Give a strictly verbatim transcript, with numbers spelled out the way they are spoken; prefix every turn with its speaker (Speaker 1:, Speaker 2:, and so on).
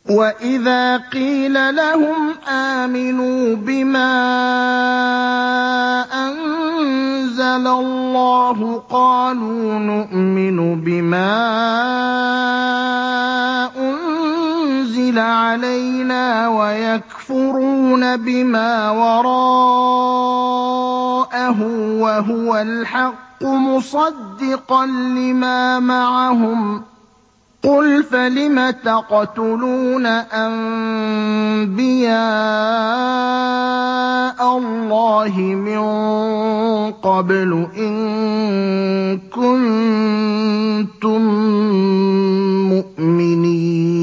Speaker 1: وَإِذَا قِيلَ لَهُمْ آمِنُوا بِمَا أَنزَلَ اللَّهُ قَالُوا نُؤْمِنُ بِمَا أُنزِلَ عَلَيْنَا وَيَكْفُرُونَ بِمَا وَرَاءَهُ وَهُوَ الْحَقُّ مُصَدِّقًا لِّمَا مَعَهُمْ ۗ قُلْ فَلِمَ تَقْتُلُونَ أَنبِيَاءَ اللَّهِ مِن قَبْلُ إِن كُنتُم مُّؤْمِنِينَ